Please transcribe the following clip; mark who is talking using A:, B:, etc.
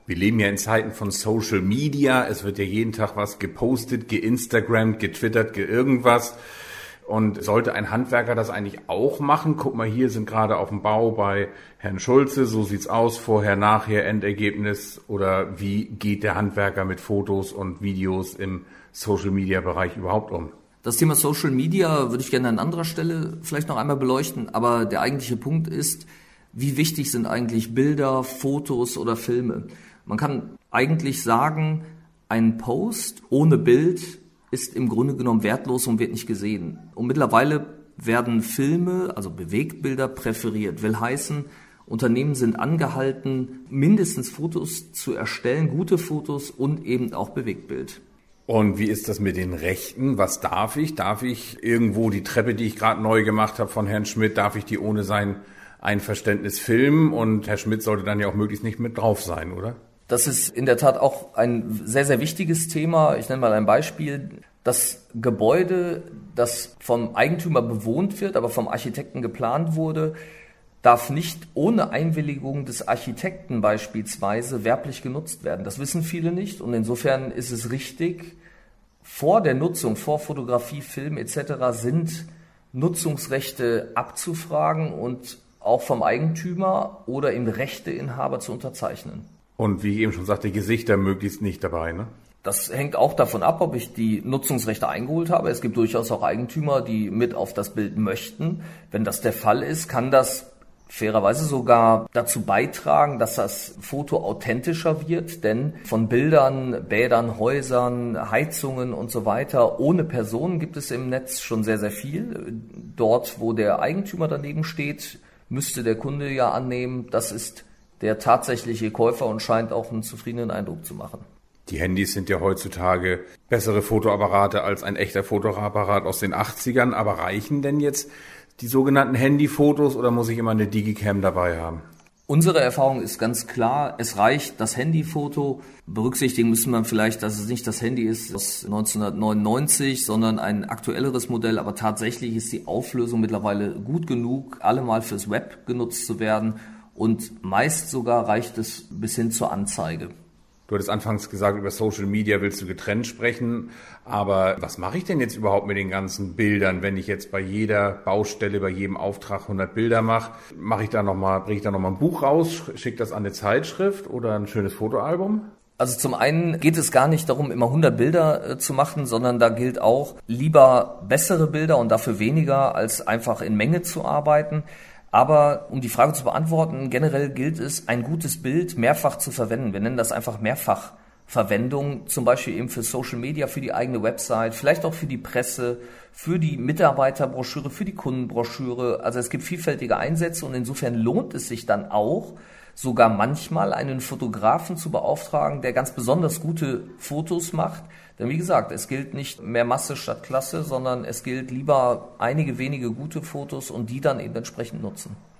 A: Wir leben ja in Zeiten von Social Media. Es wird ja jeden Tag was gepostet, geinstagrammt, getwittert, irgendwas. Und sollte ein Handwerker das eigentlich auch machen? Guck mal, hier sind gerade auf dem Bau bei Herrn Schulze, so sieht's aus, vorher, nachher, Endergebnis. Oder wie geht der Handwerker mit Fotos und Videos im Social-Media-Bereich überhaupt um?
B: Das Thema Social Media würde ich gerne an anderer Stelle vielleicht noch einmal beleuchten. Aber der eigentliche Punkt ist, wie wichtig sind eigentlich Bilder, Fotos oder Filme? Man kann eigentlich sagen, ein Post ohne Bild ist im Grunde genommen wertlos und wird nicht gesehen. Und mittlerweile werden Filme, also Bewegtbilder, präferiert. Will heißen, Unternehmen sind angehalten, mindestens Fotos zu erstellen, gute Fotos und eben auch Bewegtbild.
A: Und wie ist das mit den Rechten? Was darf ich? Darf ich irgendwo die Treppe, die ich gerade neu gemacht habe von Herrn Schmidt, darf ich die ohne sein Einverständnis filmen? Und Herr Schmidt sollte dann ja auch möglichst nicht mit drauf sein, oder?
B: Das ist in der Tat auch ein sehr, sehr wichtiges Thema. Ich nenne mal ein Beispiel. Das Gebäude, das vom Eigentümer bewohnt wird, aber vom Architekten geplant wurde, darf nicht ohne Einwilligung des Architekten beispielsweise werblich genutzt werden. Das wissen viele nicht und insofern ist es richtig, vor der Nutzung, vor Fotografie, Film etc. sind Nutzungsrechte abzufragen und auch vom Eigentümer oder im Rechteinhaber zu unterzeichnen.
A: Und wie ich eben schon sagte, Gesichter möglichst nicht dabei, ne?
B: Das hängt auch davon ab, ob ich die Nutzungsrechte eingeholt habe. Es gibt durchaus auch Eigentümer, die mit auf das Bild möchten. Wenn das der Fall ist, kann das fairerweise sogar dazu beitragen, dass das Foto authentischer wird, denn von Bildern, Bädern, Häusern, Heizungen und so weiter ohne Personen gibt es im Netz schon sehr, sehr viel. Dort, wo der Eigentümer daneben steht, müsste der Kunde ja annehmen, das ist der tatsächliche Käufer und scheint auch einen zufriedenen Eindruck zu machen.
A: Die Handys sind ja heutzutage bessere Fotoapparate als ein echter Fotoapparat aus den 80ern. Aber reichen denn jetzt die sogenannten Handyfotos oder muss ich immer eine Digicam dabei haben?
B: Unsere Erfahrung ist ganz klar, es reicht das Handyfoto. Berücksichtigen müssen wir vielleicht, dass es nicht das Handy ist aus 1999, sondern ein aktuelleres Modell. Aber tatsächlich ist die Auflösung mittlerweile gut genug, allemal fürs Web genutzt zu werden. Und meist sogar reicht es bis hin zur Anzeige.
A: Du hattest anfangs gesagt, über Social Media willst du getrennt sprechen. Aber was mache ich denn jetzt überhaupt mit den ganzen Bildern, wenn ich jetzt bei jeder Baustelle, bei jedem Auftrag 100 Bilder mache? Bringe ich da nochmal ein Buch raus, schicke das an eine Zeitschrift oder ein schönes Fotoalbum?
B: Also zum einen geht es gar nicht darum, immer 100 Bilder zu machen, sondern da gilt auch, lieber bessere Bilder und dafür weniger, als einfach in Menge zu arbeiten. Aber um die Frage zu beantworten, generell gilt es, ein gutes Bild mehrfach zu verwenden. Wir nennen das einfach Mehrfachverwendung, zum Beispiel eben für Social Media, für die eigene Website, vielleicht auch für die Presse, für die Mitarbeiterbroschüre, für die Kundenbroschüre. Also es gibt vielfältige Einsätze und insofern lohnt es sich dann auch, sogar manchmal einen Fotografen zu beauftragen, der ganz besonders gute Fotos macht. Denn wie gesagt, es gilt nicht mehr Masse statt Klasse, sondern es gilt lieber einige wenige gute Fotos und die dann eben entsprechend nutzen.